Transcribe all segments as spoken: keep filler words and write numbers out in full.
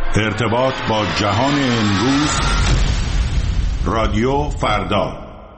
ارتباط با جهان امروز، رادیو فردا.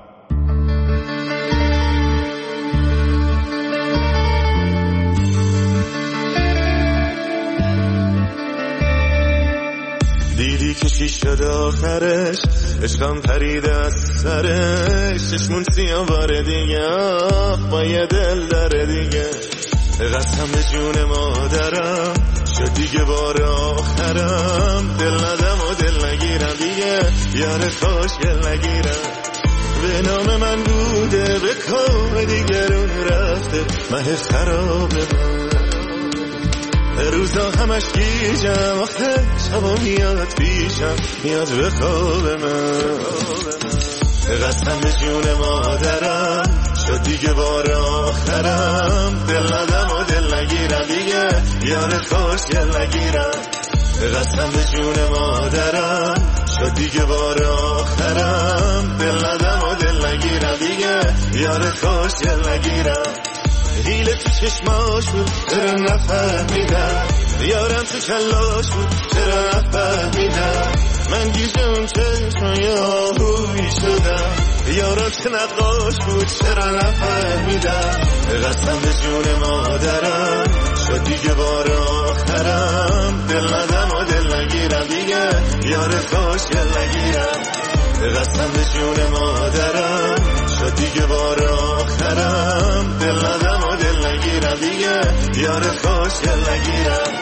دیدی که چی شد آخرش، عشقم پرید از سرش، چشمون سیاه بار دیگه با یه دل داره دیگه. قسم به جون مادرم شد دیگه بار آخرم، دل ندم و دل نگیرم دیگه، یار خوشگل نگیرم. به نام من بوده به کام دیگرون رفته، مه خراب من روزا همش گیجم، آخه شبا میاد پیشم، میاد به خواب من. قسم به جون مادرم شد دیگه بار آخرم، دل ندم و دل نگیرم دیگه، یار خوشگل نگیرم. قسم به جون مادرم شد دیگه بار آخرم، دل ندم و دل نگیرم دیگه، یار خوشگل نگیرم. حیله تو چشماش بود چرا نفهمیدم، یارم تو کلاش بود چرا نفهمیدم. من گیجه اون چشمای آهویی شدم، یارم چه نقاش بود چرا نفهمیدم. قسم به جون مادرم شد دیگه بار آخرم، دل ندم و دل نگیرم دیگه، یار خوشگل نگیرم. قسم به جون مادرم شد دیگه بار آخرم، دل ندم و دل نگیرم دیگه، یار خوشگل نگیرم.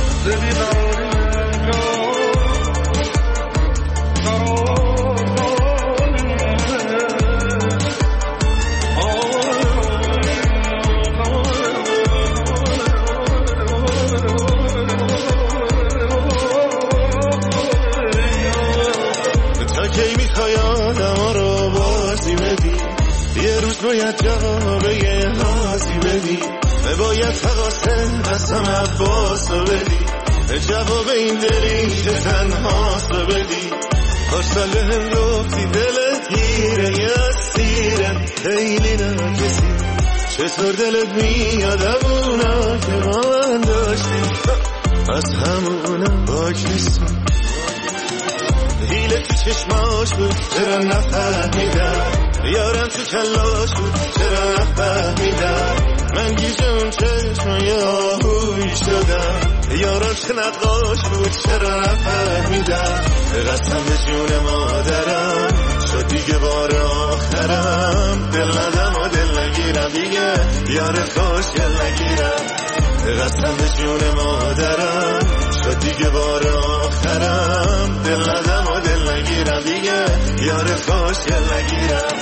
باید جوابه یه نازی بدی، باید تقاسه قسم عباس رو بدی، جواب این دلی که تنهاست رو بدی. هر ساله هم گفتی دلت گیره یه اسیره، خیلی نکسی چطور دلت میاد همونا که ما من داشتیم، از همونا باک نیستیم. حیله تو چشماش بود چرا نفهمیدم، یارم تو کلاش بود چرا نفهمیدم. من گیجه اون چشمای آهویی شدم، یارم چه نقاش بود چرا نفهمیدم. قسم به جون مادرم شد دیگه بار آخرم، دل ندم و دل نگیرم دیگه، یار خوشگل نگیرم. قسم به جون مادرم شد دیگه بار آخرم، دل ندم و دل نگیرم دیگه، یار خوشگل نگیرم.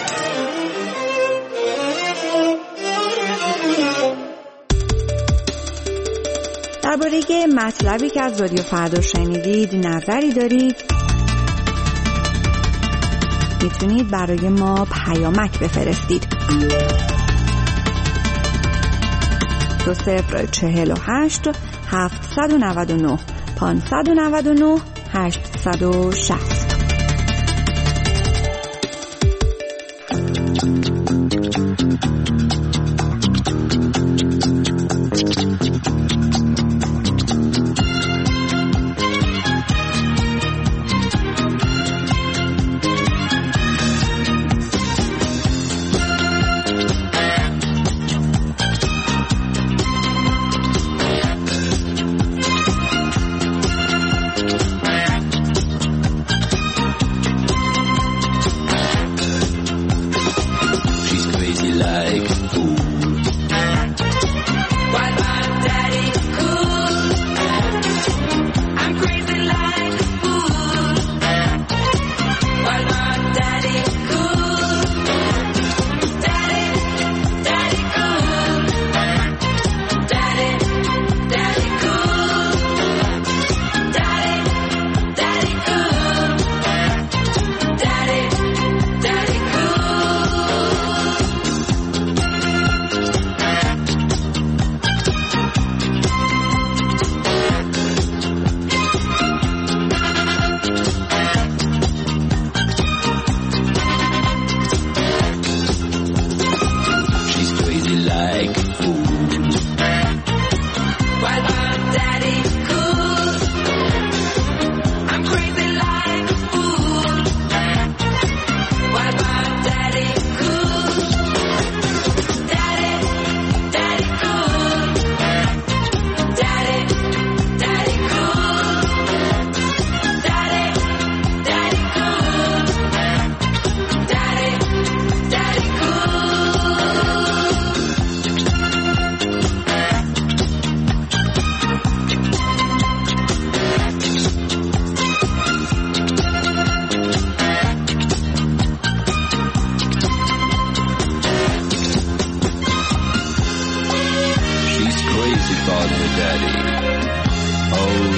درباره مطلبی که از رادیو فردا شنیدید نظری دارید، میتونید برای ما پیامک بفرستید. دو صفر چهل و هشت هفتصد و نود و نه پانصد و نود و نه هشتصد و شصت.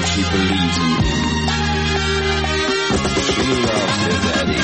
she believes in him. She loves her daddy.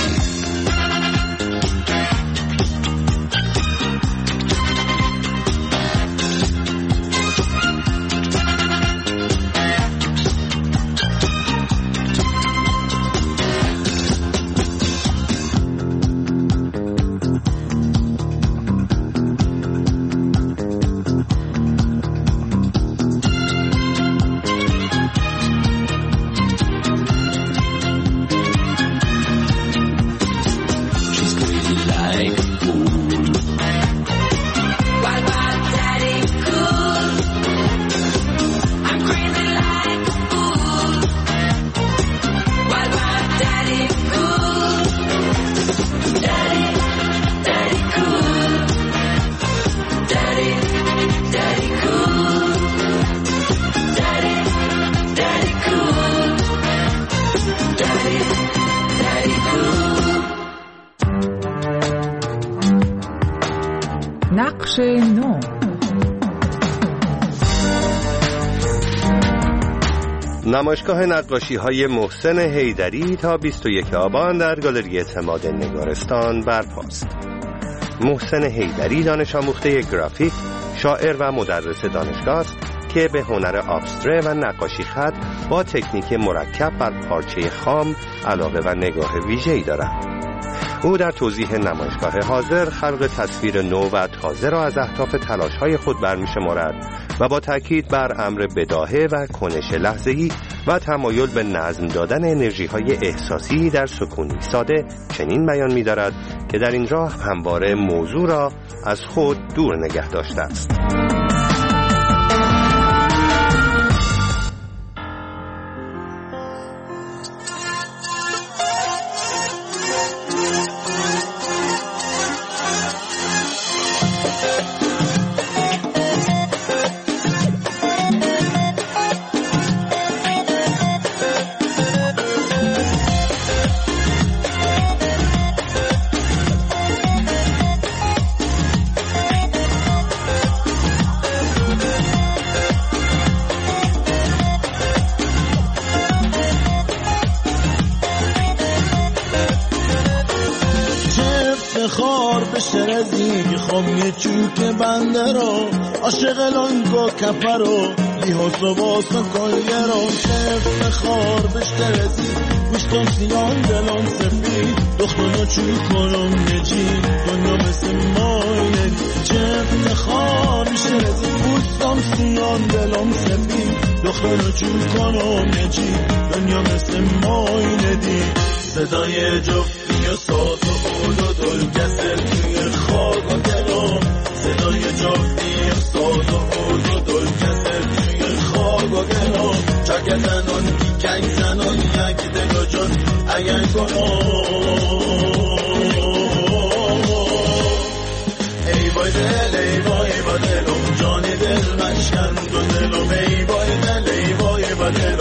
نقش نو. نمایشگاه نقاشی‌های محسن حیدری تا بیست و یک آبان در گالری اعتماد نگارستان برپاست. محسن حیدری دانش آموخته گرافیک، شاعر و مدرس دانشگاه است که به هنر ابستره و نقاشی خط با تکنیک مرکب بر پارچه خام علاقه و نگاه ویژه‌ای دارد. او در توضیح نمایشگاه حاضر خلق تصویر نو و تازه را از اهداف تلاش‌های خود برمی‌شمارد و با تاکید بر امر بداهه و کنش لحظه‌ای و تمایل به نظم دادن انرژی‌های احساسی در سکونی ساده چنین بیان می‌دارد که در این راه همواره موضوع را از خود دور نگه داشته است. خار به شرزی میخوام یه چوک بنده رو عاشق لانگو کپه رو لیحاس و باسا کلگه رو چفت خار به شرزی پوشتم سیان دلان سفید دختانو چوک کنم نجی دنیا مثل ماینه چفت خار به شرزی پوشتم سیان دلان سفید دختانو چوک کنم نجی دنیا مثل ماینه دی صدای جفتی و ساز و اول و دل کسر توی خاک و دلم صدای جفتی و ساز و اول و دل کسر توی خاک و دلم چاک زنان بیکنگ زنان یک دل و جان اگر کنم ای بای دل ای بای با دلم جان دل مشکند و دلم ای بای دل ای بای با دلم